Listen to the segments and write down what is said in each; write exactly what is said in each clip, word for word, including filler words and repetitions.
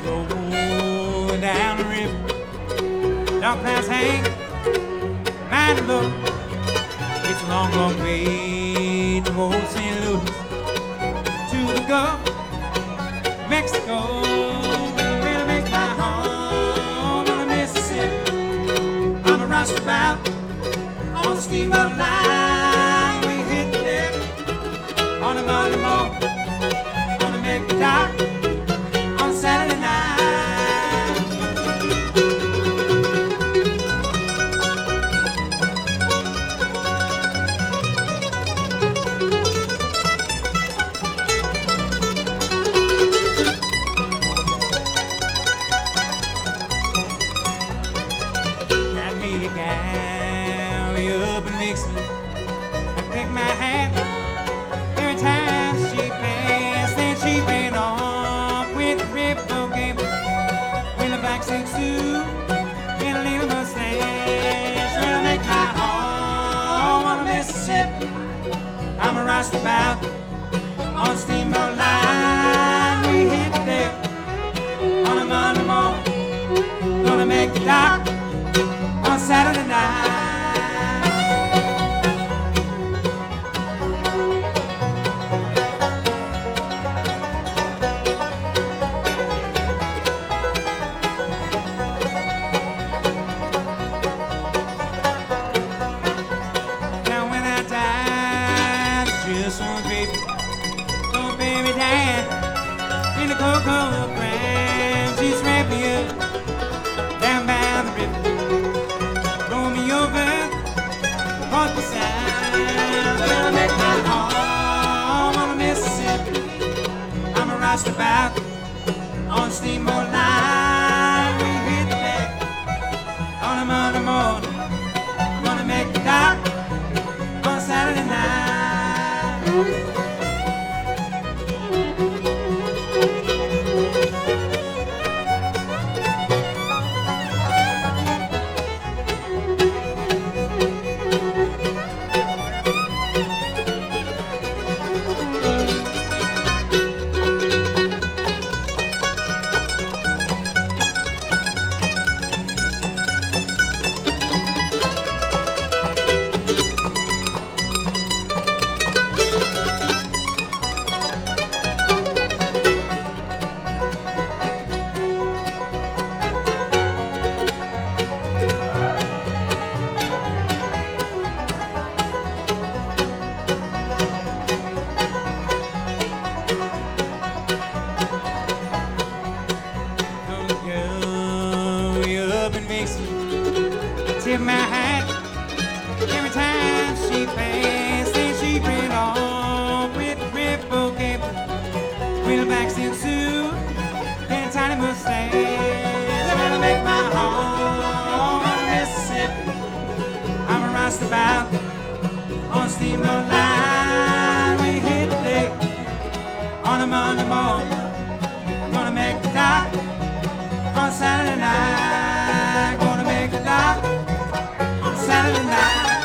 rolling down the river. Dark clouds hang, mighty low. It's a long, long way from old Saint Louis to the Gulf, Mexico. Well, it makes my home on the Mississippi. I'm a roustabout on the steamboat line. We hit the deck on a Monday morning, gonna make the dock on Saturday night. Galley up and mixing. I pick my hat every time she passed. Then she ran off with a ripple game in a backseat suit and a little mustache. Well, I make my home on the Mississippi. I'm a roustabout on a steamboat line. We hit the deck on a Monday morning, gonna make the dock on Saturday night. Now when I die, just one baby, don't bury me down in the cocoa ground. Just wrap me up down by the river. North to south, well, I make my home on the Mississippi. I'm a roustabout on a steamboat line. We hit the deck on a Monday morning, gonna make the dock on Saturday night. Tip my hat every time she passed. Then she ran off with a ripple cable, with a backseat suit and a tiny mustache. Well, I make my home on Mississippi. I'm a roustabout on a steamboat line. We hit the deck on a Monday morning, gonna make the dock on Saturday night. Gonna make the dock Saturday night.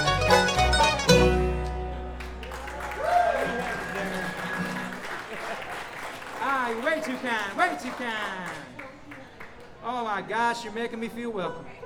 Ah, you're way too kind, way too kind. Oh my gosh, you're making me feel welcome.